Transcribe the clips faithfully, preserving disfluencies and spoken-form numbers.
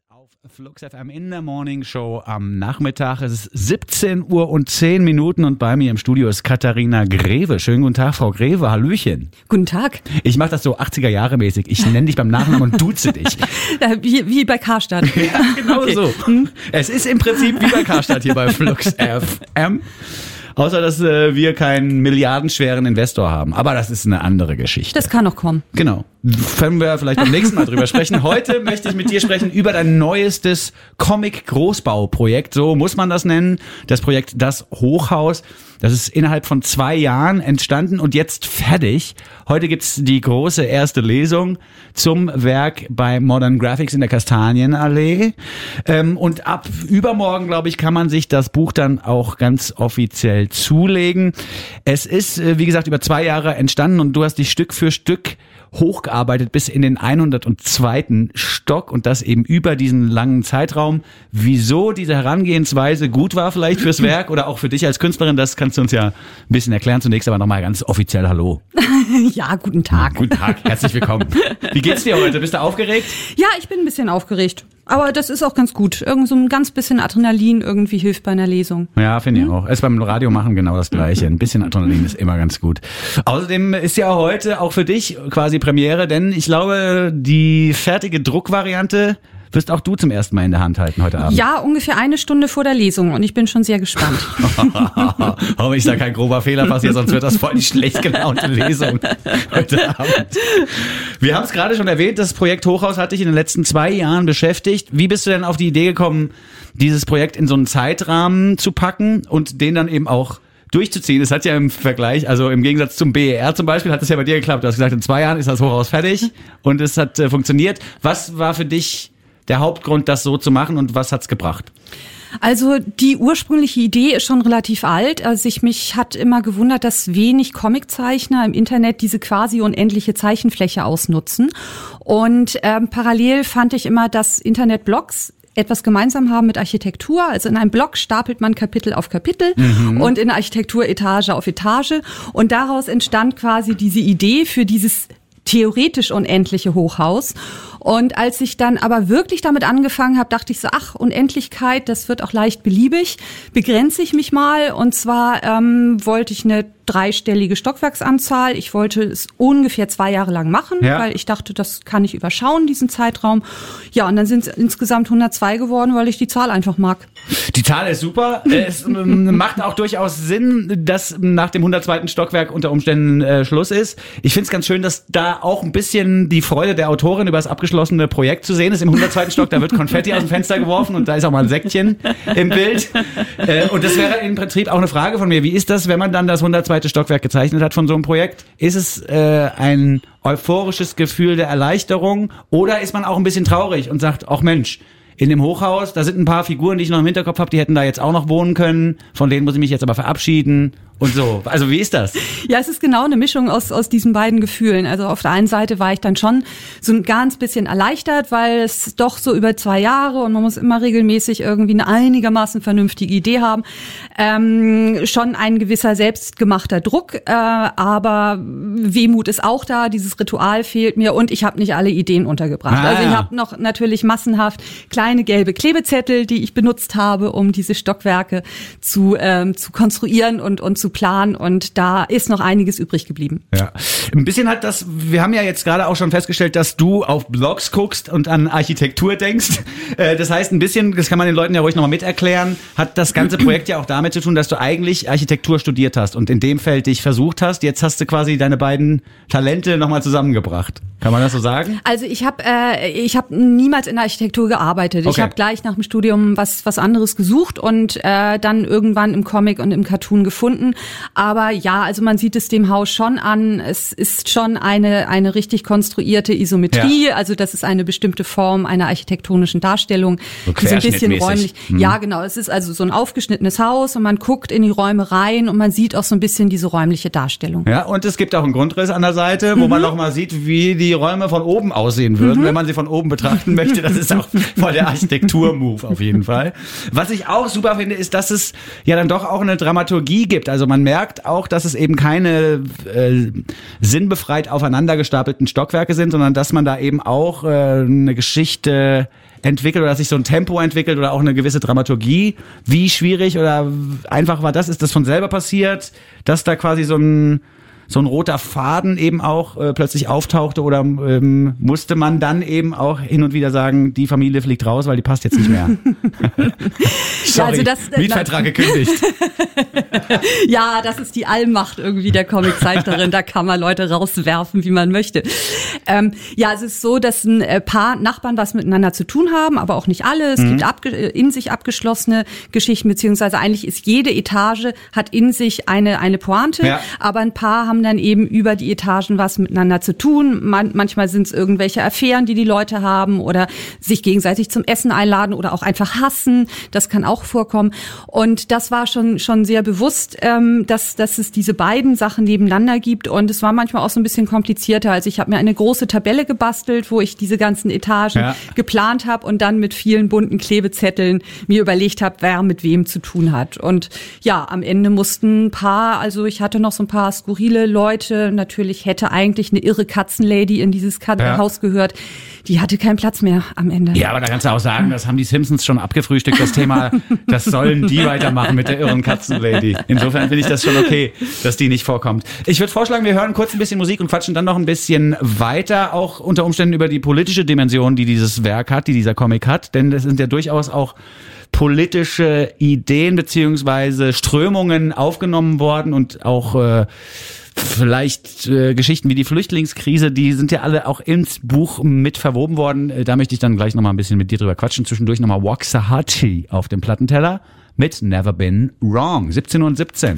Auf Flux F M in der Morning Show am Nachmittag. Es ist siebzehn Uhr und zehn Minuten und bei mir im Studio ist Katharina Greve. Schönen guten Tag, Frau Greve. Hallöchen. Guten Tag. Ich mache das so achtziger Jahre mäßig. Ich nenne dich beim Nachnamen und duze dich. Wie, wie bei Karstadt. Ja, genau okay. so. Es ist im Prinzip wie bei Karstadt hier bei Flux F M. Außer, dass äh, wir keinen milliardenschweren Investor haben. Aber das ist eine andere Geschichte. Das kann noch kommen. Genau. Können wir vielleicht beim nächsten Mal drüber sprechen. Heute möchte ich mit dir sprechen über dein neuestes Comic-Großbauprojekt. So muss man das nennen. Das Projekt Das Hochhaus. Das ist innerhalb von zwei Jahren entstanden und jetzt fertig. Heute gibt's die große erste Lesung zum Werk bei Modern Graphics in der Kastanienallee. Ähm, und ab übermorgen, glaube ich, kann man sich das Buch dann auch ganz offiziell zulegen. Es ist, wie gesagt, über zwei Jahre entstanden und du hast dich Stück für Stück hochgearbeitet bis in den hundertzweiten Stock und das eben über diesen langen Zeitraum. Wieso diese Herangehensweise gut war vielleicht fürs Werk oder auch für dich als Künstlerin, das kannst du uns ja ein bisschen erklären. Zunächst aber nochmal ganz offiziell Hallo. Ja, guten Tag. Guten Tag, herzlich willkommen. Wie geht's dir heute? Bist du aufgeregt? Ja, ich bin ein bisschen aufgeregt. Aber das ist auch ganz gut. Irgend so ein ganz bisschen Adrenalin irgendwie hilft bei einer Lesung. Ja, finde ich auch. Ist beim Radio machen genau das Gleiche. Ein bisschen Adrenalin ist immer ganz gut. Außerdem ist ja heute auch für dich quasi Premiere, denn ich glaube, die fertige Druckvariante wirst auch du zum ersten Mal in der Hand halten heute Abend. Ja, ungefähr eine Stunde vor der Lesung und ich bin schon sehr gespannt. Hoffentlich ist da kein grober Fehler passiert, sonst wird das voll die schlecht gelaunte Lesung heute Abend. Wir haben es gerade schon erwähnt, das Projekt Hochhaus hat dich in den letzten zwei Jahren beschäftigt. Wie bist du denn auf die Idee gekommen, dieses Projekt in so einen Zeitrahmen zu packen und den dann eben auch durchzuziehen? Es hat ja im Vergleich, also im Gegensatz zum B E R zum Beispiel, hat es ja bei dir geklappt. Du hast gesagt, in zwei Jahren ist das Hochhaus fertig und es hat äh, funktioniert. Was war für dich der Hauptgrund, das so zu machen und was hat's gebracht? Also die ursprüngliche Idee ist schon relativ alt. Also ich mich hat immer gewundert, dass wenig Comiczeichner im Internet diese quasi unendliche Zeichenfläche ausnutzen. Und ähm, parallel fand ich immer, dass Internetblogs etwas gemeinsam haben mit Architektur. Also in einem Blog stapelt man Kapitel auf Kapitel mhm. und in der Architektur Etage auf Etage. Und daraus entstand quasi diese Idee für dieses theoretisch unendliche Hochhaus. Und als ich dann aber wirklich damit angefangen habe, dachte ich so, ach, Unendlichkeit, das wird auch leicht beliebig, begrenze ich mich mal. Und zwar ähm, wollte ich eine dreistellige Stockwerksanzahl. Ich wollte es ungefähr zwei Jahre lang machen, ja. weil ich dachte, das kann ich überschauen, diesen Zeitraum. Ja, und dann sind es insgesamt hundertzwei geworden, weil ich die Zahl einfach mag. Die Zahl ist super. Es macht auch durchaus Sinn, dass nach dem hundertzweiten Stockwerk unter Umständen äh, Schluss ist. Ich finde es ganz schön, dass da auch ein bisschen die Freude der Autorin über das abgeschlossene Projekt zu sehen ist. Im hundertzweiten Stock, da wird Konfetti aus dem Fenster geworfen und da ist auch mal ein Säckchen im Bild. Äh, und das wäre im Prinzip auch eine Frage von mir. Wie ist das, wenn man dann das hundertzweite Stockwerk gezeichnet hat von so einem Projekt? Ist es äh, ein euphorisches Gefühl der Erleichterung oder ist man auch ein bisschen traurig und sagt, ach Mensch, in dem Hochhaus, da sind ein paar Figuren, die ich noch im Hinterkopf habe, die hätten da jetzt auch noch wohnen können, von denen muss ich mich jetzt aber verabschieden und so. Also wie ist das? Ja, es ist genau eine Mischung aus aus diesen beiden Gefühlen. Also auf der einen Seite war ich dann schon so ein ganz bisschen erleichtert, weil es doch so über zwei Jahre und man muss immer regelmäßig irgendwie eine einigermaßen vernünftige Idee haben. Ähm, schon ein gewisser selbstgemachter Druck, äh, aber Wehmut ist auch da, dieses Ritual fehlt mir und ich habe nicht alle Ideen untergebracht. Ah, also ich ja. habe noch natürlich massenhaft kleine gelbe Klebezettel, die ich benutzt habe, um diese Stockwerke zu ähm, zu konstruieren und und zu planen und da ist noch einiges übrig geblieben. Ja, ein bisschen hat das, wir haben ja jetzt gerade auch schon festgestellt, dass du auf Blogs guckst und an Architektur denkst. Das heißt, ein bisschen, das kann man den Leuten ja ruhig nochmal miterklären, hat das ganze Projekt ja auch damit zu tun, dass du eigentlich Architektur studiert hast und in dem Feld dich versucht hast. Jetzt hast du quasi deine beiden Talente nochmal zusammengebracht. Kann man das so sagen? Also ich habe äh, ich habe niemals in der Architektur gearbeitet. Okay. Ich habe gleich nach dem Studium was was anderes gesucht und äh, dann irgendwann im Comic und im Cartoon gefunden. Aber ja, also man sieht es dem Haus schon an. Es ist schon eine eine richtig konstruierte Isometrie. Ja. Also das ist eine bestimmte Form einer architektonischen Darstellung, so die so ein bisschen räumlich. Hm. Ja, genau. Es ist also so ein aufgeschnittenes Haus und man guckt in die Räume rein und man sieht auch so ein bisschen diese räumliche Darstellung. Ja, und es gibt auch einen Grundriss an der Seite, wo mhm. man noch mal sieht, wie die Räume von oben aussehen würden, mhm. wenn man sie von oben betrachten möchte. Das ist auch voll der Architektur-Move auf jeden Fall. Was ich auch super finde, ist, dass es ja dann doch auch eine Dramaturgie gibt. Also man merkt auch, dass es eben keine äh, sinnbefreit aufeinander gestapelten Stockwerke sind, sondern dass man da eben auch äh, eine Geschichte entwickelt oder dass sich so ein Tempo entwickelt oder auch eine gewisse Dramaturgie. Wie schwierig oder einfach war das? Ist das von selber passiert, dass da quasi so ein so ein roter Faden eben auch äh, plötzlich auftauchte oder ähm, musste man dann eben auch hin und wieder sagen, die Familie fliegt raus, weil die passt jetzt nicht mehr? Sorry, ja, also das, Mietvertrag gekündigt. Ja, das ist die Allmacht irgendwie der Comiczeichnerin. Da kann man Leute rauswerfen, wie man möchte. Ähm, ja, es ist so, dass ein paar Nachbarn was miteinander zu tun haben, aber auch nicht alle. Es mhm. gibt abge- in sich abgeschlossene Geschichten, beziehungsweise eigentlich ist jede Etage hat in sich eine eine Pointe, ja. aber ein paar haben dann eben über die Etagen was miteinander zu tun. Man, manchmal sind es irgendwelche Affären, die die Leute haben oder sich gegenseitig zum Essen einladen oder auch einfach hassen. Das kann auch vorkommen. Und das war schon schon sehr bewusst, ähm, dass dass es diese beiden Sachen nebeneinander gibt. Und es war manchmal auch so ein bisschen komplizierter. Also ich habe mir eine große Tabelle gebastelt, wo ich diese ganzen Etagen ja. geplant habe und dann mit vielen bunten Klebezetteln mir überlegt habe, wer mit wem zu tun hat. Und ja, am Ende mussten ein paar, also ich hatte noch so ein paar skurrile Leute. Natürlich hätte eigentlich eine irre Katzenlady in dieses Kat- ja. Haus gehört. Die hatte keinen Platz mehr am Ende. Ja, aber da kannst du auch sagen, das haben die Simpsons schon abgefrühstückt, das Thema, das sollen die weitermachen mit der irren Katzenlady. Insofern finde ich das schon okay, dass die nicht vorkommt. Ich würde vorschlagen, wir hören kurz ein bisschen Musik und quatschen dann noch ein bisschen weiter, auch unter Umständen über die politische Dimension, die dieses Werk hat, die dieser Comic hat, denn es sind ja durchaus auch politische Ideen beziehungsweise Strömungen aufgenommen worden und auch äh, vielleicht äh, Geschichten wie die Flüchtlingskrise, die sind ja alle auch ins Buch mit verwoben worden. Äh, da möchte ich dann gleich nochmal ein bisschen mit dir drüber quatschen. Zwischendurch nochmal Waxahachie auf dem Plattenteller mit Never Been Wrong. siebzehn Uhr siebzehn.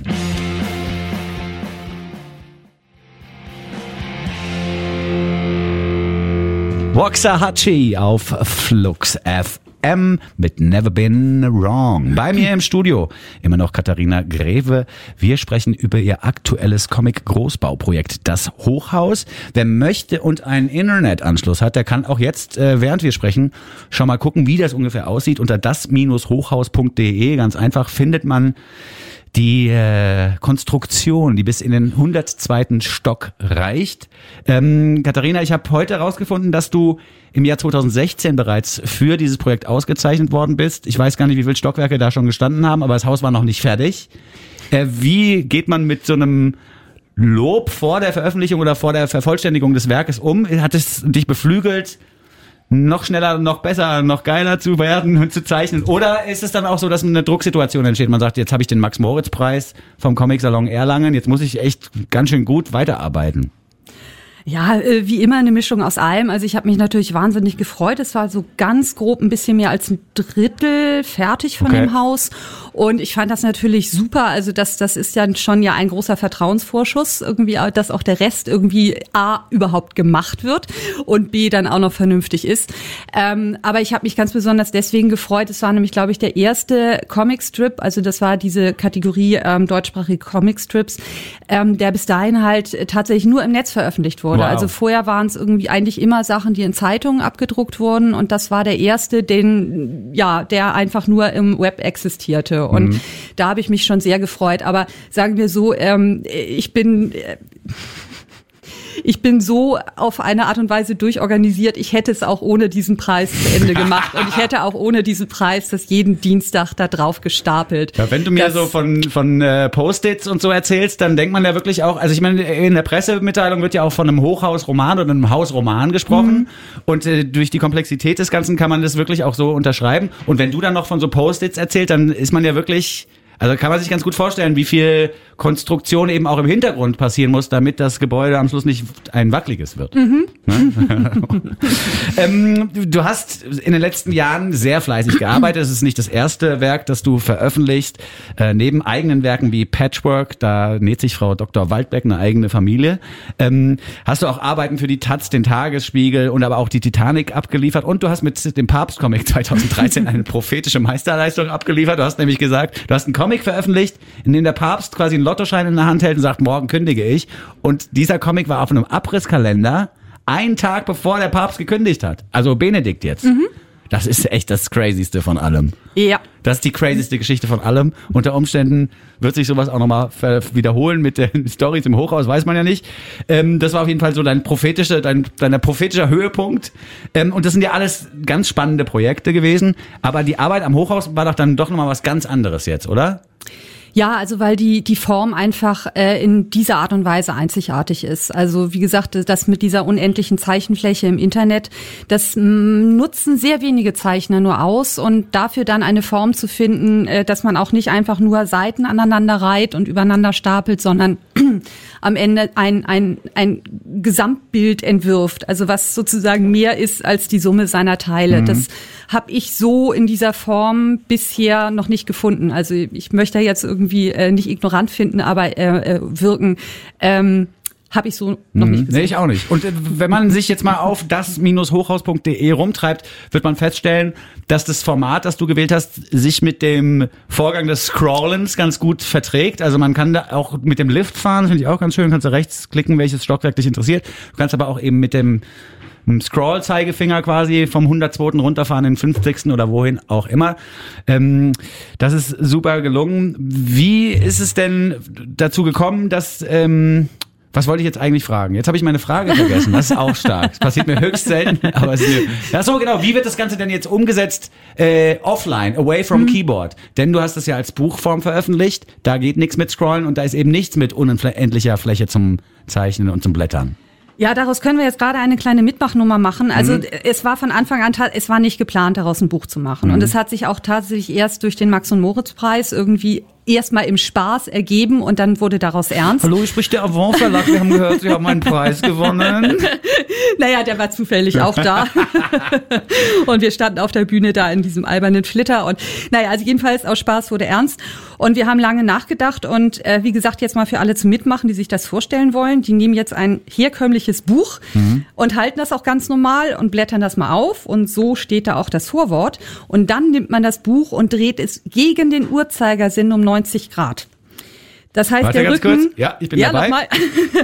Waxahachie auf Flux F M mit Never Been Wrong. Bei mir im Studio immer noch Katharina Greve. Wir sprechen über ihr aktuelles Comic-Großbauprojekt, das Hochhaus. Wer möchte und einen Internetanschluss hat, der kann auch jetzt, äh, während wir sprechen, schon mal gucken, wie das ungefähr aussieht. Unter das Hochhaus punkt de, ganz einfach, findet man die äh, Konstruktion, die bis in den hundertzweiten Stock reicht. Ähm, Katharina, ich habe heute herausgefunden, dass du im Jahr zweitausendsechzehn bereits für dieses Projekt ausgezeichnet worden bist. Ich weiß gar nicht, wie viele Stockwerke da schon gestanden haben, aber das Haus war noch nicht fertig. Äh, wie geht man mit so einem Lob vor der Veröffentlichung oder vor der Vervollständigung des Werkes um? Hat es dich beflügelt, noch schneller, noch besser, noch geiler zu werden und zu zeichnen? Oder ist es dann auch so, dass eine Drucksituation entsteht? Man sagt, jetzt habe ich den Max-Moritz-Preis vom Comic-Salon Erlangen, jetzt muss ich echt ganz schön gut weiterarbeiten. Ja, wie immer eine Mischung aus allem. Also ich habe mich natürlich wahnsinnig gefreut. Es war so ganz grob ein bisschen mehr als ein Drittel fertig von okay. dem Haus. Und ich fand das natürlich super. Also das, das ist ja schon ja ein großer Vertrauensvorschuss, irgendwie, dass auch der Rest irgendwie A, überhaupt gemacht wird und B, dann auch noch vernünftig ist. Ähm, aber ich habe mich ganz besonders deswegen gefreut. Es war nämlich, glaube ich, der erste Comicstrip, also das war diese Kategorie ähm, deutschsprachige Comicstrips, ähm, der bis dahin halt tatsächlich nur im Netz veröffentlicht wurde. Wow. Also vorher waren es irgendwie eigentlich immer Sachen, die in Zeitungen abgedruckt wurden und das war der erste, den ja, der einfach nur im Web existierte und mhm. da habe ich mich schon sehr gefreut. Aber sagen wir so, ähm, ich bin äh, Ich bin so auf eine Art und Weise durchorganisiert, ich hätte es auch ohne diesen Preis zu Ende gemacht. Und ich hätte auch ohne diesen Preis das jeden Dienstag da drauf gestapelt. Ja, wenn du mir das so von von äh, Post-its und so erzählst, dann denkt man ja wirklich auch, also ich meine, in der Pressemitteilung wird ja auch von einem Hochhausroman oder einem Hausroman gesprochen. Mhm. Und äh, durch die Komplexität des Ganzen kann man das wirklich auch so unterschreiben. Und wenn du dann noch von so Post-its erzählst, dann ist man ja wirklich... Also kann man sich ganz gut vorstellen, wie viel Konstruktion eben auch im Hintergrund passieren muss, damit das Gebäude am Schluss nicht ein wackeliges wird. Mhm. Ne? ähm, du hast in den letzten Jahren sehr fleißig gearbeitet. Es ist nicht das erste Werk, das du veröffentlichst. Äh, neben eigenen Werken wie Patchwork, da näht sich Frau Doktor Waldbeck eine eigene Familie, ähm, hast du auch Arbeiten für die Taz, den Tagesspiegel und aber auch die Titanic abgeliefert. Und du hast mit dem Papst-Comic zweitausenddreizehn eine prophetische Meisterleistung abgeliefert. Du hast nämlich gesagt, du hast einen Comic veröffentlicht, in dem der Papst quasi einen Lottoschein in der Hand hält und sagt, morgen kündige ich. Und dieser Comic war auf einem Abrisskalender, einen Tag bevor der Papst gekündigt hat. Also Benedikt jetzt. Mhm. Das ist echt das Crazyste von allem. Ja. Das ist die crazyste Geschichte von allem. Unter Umständen wird sich sowas auch nochmal wiederholen mit den Storys im Hochhaus, weiß man ja nicht. Ähm, das war auf jeden Fall so dein prophetischer, dein, dein prophetischer Höhepunkt. Ähm, und das sind ja alles ganz spannende Projekte gewesen. Aber die Arbeit am Hochhaus war doch dann doch nochmal was ganz anderes jetzt, oder? Ja, also weil die die Form einfach äh, in dieser Art und Weise einzigartig ist. Also wie gesagt, das mit dieser unendlichen Zeichenfläche im Internet, das m, nutzen sehr wenige Zeichner nur aus und dafür dann eine Form zu finden, äh, dass man auch nicht einfach nur Seiten aneinander reiht und übereinander stapelt, sondern am Ende ein ein ein Gesamtbild entwirft, also was sozusagen mehr ist als die Summe seiner Teile. Mhm. Das habe ich so in dieser Form bisher noch nicht gefunden. Also ich möchte jetzt irgendwie äh, nicht ignorant finden, aber äh, äh, wirken. Ähm, Habe ich so noch nicht gesehen. Nee, ich auch nicht. Und äh, wenn man sich jetzt mal auf das Hochhaus punkt de rumtreibt, wird man feststellen, dass das Format, das du gewählt hast, sich mit dem Vorgang des Scrollens ganz gut verträgt. Also man kann da auch mit dem Lift fahren, finde ich auch ganz schön. Kannst du rechts klicken, welches Stockwerk dich interessiert. Du kannst aber auch eben mit dem Scroll-Zeigefinger quasi vom hundertzweiten runterfahren in den fünfzigsten oder wohin auch immer. Ähm, das ist super gelungen. Wie ist es denn dazu gekommen, dass... Ähm, was wollte ich jetzt eigentlich fragen? Jetzt habe ich meine Frage vergessen. Das ist auch stark. Das passiert mir höchst selten. Aber es ist, ja, so genau. Wie wird das Ganze denn jetzt umgesetzt? Äh, offline, away from mhm. keyboard. Denn du hast es ja als Buchform veröffentlicht. Da geht nichts mit Scrollen und da ist eben nichts mit unendlicher Fläche zum Zeichnen und zum Blättern. Ja, daraus können wir jetzt gerade eine kleine Mitmachnummer machen. Also mhm. es war von Anfang an, es war nicht geplant, daraus ein Buch zu machen. Mhm. Und es hat sich auch tatsächlich erst durch den Max-und-Moritz-Preis irgendwie erstmal im Spaß ergeben und dann wurde daraus ernst. Hallo, ich spricht der Avant Verlag. Wir haben gehört, Sie haben einen Preis gewonnen. Naja, der war zufällig auch da. Und wir standen auf der Bühne da in diesem albernen Flitter. Und naja, also jedenfalls aus Spaß wurde ernst. Und wir haben lange nachgedacht. Und äh, wie gesagt, jetzt mal für alle zum Mitmachen, die sich das vorstellen wollen. Die nehmen jetzt ein herkömmliches Buch mhm. und halten das auch ganz normal und blättern das mal auf. Und so steht da auch das Vorwort. Und dann nimmt man das Buch und dreht es gegen den Uhrzeigersinn um neunzig Grad. Das heißt, Warte, der ganz Rücken... kurz. Ja, ich bin ja, dabei. Nochmal.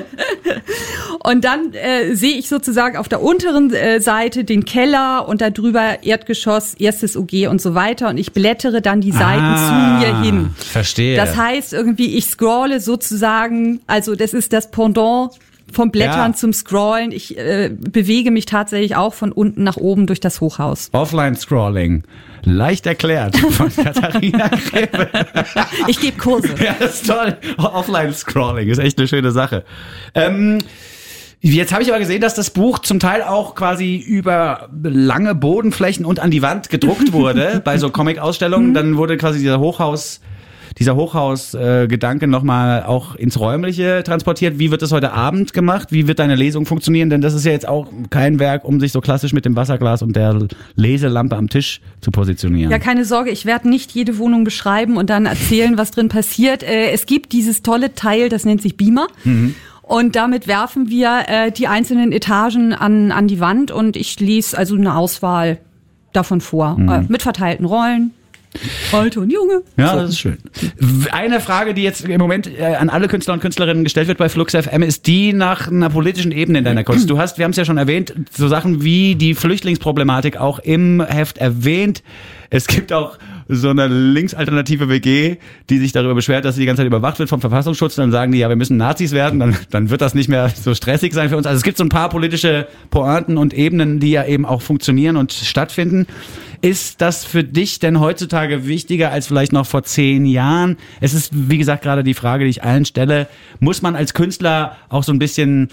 Und dann äh, sehe ich sozusagen auf der unteren äh, Seite den Keller und da drüber Erdgeschoss, erstes O G und so weiter. Und ich blättere dann die Seiten ah, zu mir hin. Verstehe. Das heißt irgendwie, ich scrolle sozusagen, also das ist das Pendant vom Blättern ja. zum Scrollen. Ich äh, bewege mich tatsächlich auch von unten nach oben durch das Hochhaus. Offline-Scrolling. Leicht erklärt von Katharina Grebe. Ich gebe Kurse. Ja, das ist toll. Offline-Scrolling ist echt eine schöne Sache. Ähm, jetzt habe ich aber gesehen, dass das Buch zum Teil auch quasi über lange Bodenflächen und an die Wand gedruckt wurde bei so Comic-Ausstellungen. Dann wurde quasi dieser Hochhaus dieser Hochhaus-Gedanke äh, nochmal auch ins Räumliche transportiert. Wie wird das heute Abend gemacht? Wie wird deine Lesung funktionieren? Denn das ist ja jetzt auch kein Werk, um sich so klassisch mit dem Wasserglas und der Leselampe am Tisch zu positionieren. Ja, keine Sorge, ich werde nicht jede Wohnung beschreiben und dann erzählen, was drin passiert. Äh, es gibt dieses tolle Teil, das nennt sich Beamer. Mhm. Und damit werfen wir äh, die einzelnen Etagen an, an die Wand und ich lese also eine Auswahl davon vor. Mhm. Äh, mit verteilten Rollen. Alte und Junge. Ja, so. Das ist schön. Eine Frage, die jetzt im Moment äh, an alle Künstler und Künstlerinnen gestellt wird bei Flux F M, ist die nach einer politischen Ebene in deiner Kunst. Du hast, wir haben es ja schon erwähnt, so Sachen wie die Flüchtlingsproblematik auch im Heft erwähnt. Es gibt auch so eine linksalternative W G, die sich darüber beschwert, dass sie die ganze Zeit überwacht wird vom Verfassungsschutz. Dann sagen die, ja, wir müssen Nazis werden, dann, dann wird das nicht mehr so stressig sein für uns. Also es gibt so ein paar politische Pointen und Ebenen, die ja eben auch funktionieren und stattfinden. Ist das für dich denn heutzutage wichtiger als vielleicht noch vor zehn Jahren? Es ist, wie gesagt, gerade die Frage, die ich allen stelle. Muss man als Künstler auch so ein bisschen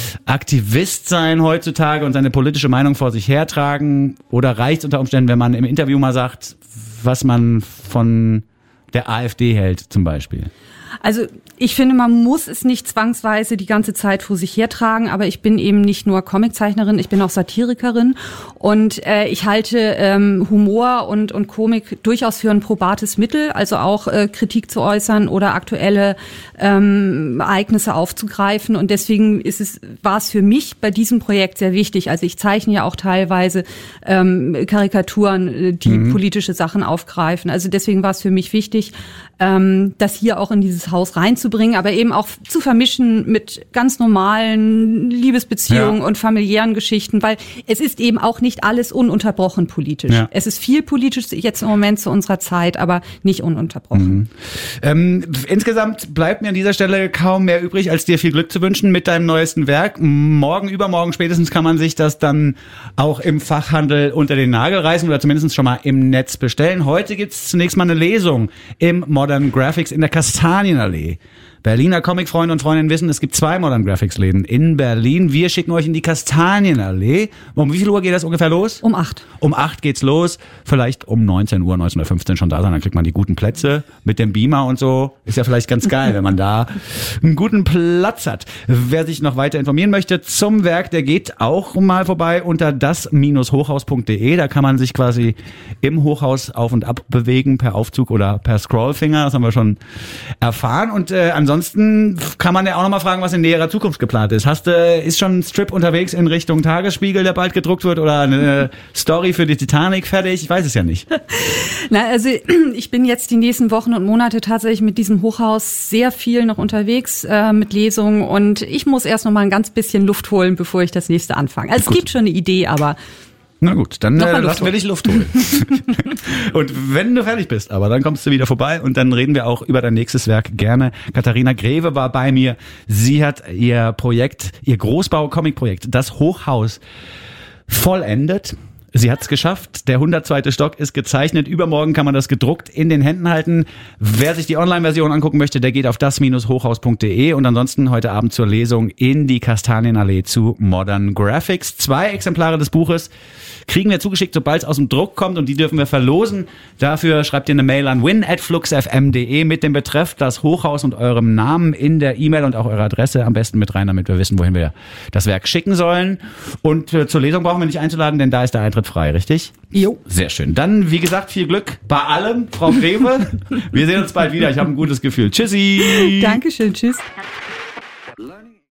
Aktivist sein heutzutage und seine politische Meinung vor sich hertragen? Oder reicht es unter Umständen, wenn man im Interview mal sagt, was man von der AfD hält zum Beispiel? Also ich finde, man muss es nicht zwangsweise die ganze Zeit vor sich hertragen, aber ich bin eben nicht nur Comiczeichnerin, ich bin auch Satirikerin und äh, ich halte ähm, Humor und, und Komik durchaus für ein probates Mittel, also auch äh, Kritik zu äußern oder aktuelle ähm, Ereignisse aufzugreifen und deswegen ist es, war es für mich bei diesem Projekt sehr wichtig. Also ich zeichne ja auch teilweise ähm, Karikaturen, die mhm. politische Sachen aufgreifen. Also deswegen war es für mich wichtig, ähm, das hier auch in dieses Haus reinzubringen, aber eben auch zu vermischen mit ganz normalen Liebesbeziehungen ja. und familiären Geschichten, weil es ist eben auch nicht alles ununterbrochen politisch. Ja. Es ist viel politisch jetzt im Moment zu unserer Zeit, aber nicht ununterbrochen. Mhm. Ähm, insgesamt bleibt mir an dieser Stelle kaum mehr übrig, als dir viel Glück zu wünschen mit deinem neuesten Werk. Morgen, übermorgen spätestens kann man sich das dann auch im Fachhandel unter den Nagel reißen oder zumindest schon mal im Netz bestellen. Heute gibt's zunächst mal eine Lesung im Modern Graphics in der Kastanienallee. Berliner Comicfreunde und Freundinnen wissen, es gibt zwei Modern Graphics Läden in Berlin. Wir schicken euch in die Kastanienallee. Um wie viel Uhr geht das ungefähr los? Um acht. Um acht geht's los. Vielleicht um neunzehn Uhr, neunzehn Uhr fünfzehn schon da sein. Dann kriegt man die guten Plätze mit dem Beamer und so. Ist ja vielleicht ganz geil, wenn man da einen guten Platz hat. Wer sich noch weiter informieren möchte zum Werk, der geht auch mal vorbei unter das Hochhaus punkt de. Da kann man sich quasi im Hochhaus auf und ab bewegen per Aufzug oder per Scrollfinger. Das haben wir schon erfahren. Und äh, ansonsten Ansonsten kann man ja auch noch mal fragen, was in näherer Zukunft geplant ist. Hast du, ist schon ein Strip unterwegs in Richtung Tagesspiegel, der bald gedruckt wird, oder eine Story für die Titanic fertig? Ich weiß es ja nicht. Na, also ich bin jetzt die nächsten Wochen und Monate tatsächlich mit diesem Hochhaus sehr viel noch unterwegs äh, mit Lesungen und ich muss erst noch mal ein ganz bisschen Luft holen, bevor ich das nächste anfange. Also es gibt schon eine Idee, aber na gut, dann äh, lassen wir dich Luft holen. Und wenn du fertig bist, aber dann kommst du wieder vorbei und dann reden wir auch über dein nächstes Werk gerne. Katharina Greve war bei mir. Sie hat ihr Projekt, ihr Großbau-Comic-Projekt, das Hochhaus, vollendet. Sie hat es geschafft. Der hundertzweite Stock ist gezeichnet. Übermorgen kann man das gedruckt in den Händen halten. Wer sich die Online-Version angucken möchte, der geht auf das Hochhaus punkt de und ansonsten heute Abend zur Lesung in die Kastanienallee zu Modern Graphics. Zwei Exemplare des Buches kriegen wir zugeschickt, sobald es aus dem Druck kommt und die dürfen wir verlosen. Dafür schreibt ihr eine Mail an win at fluxfm punkt de mit dem Betreff das Hochhaus und eurem Namen in der E-Mail und auch eure Adresse am besten mit rein, damit wir wissen, wohin wir das Werk schicken sollen. Und äh, zur Lesung brauchen wir nicht einzuladen, denn da ist der Eintritt frei, richtig? Jo. Sehr schön. Dann, wie gesagt, viel Glück bei allem, Frau Greve. Wir sehen uns bald wieder. Ich habe ein gutes Gefühl. Tschüssi. Dankeschön. Tschüss.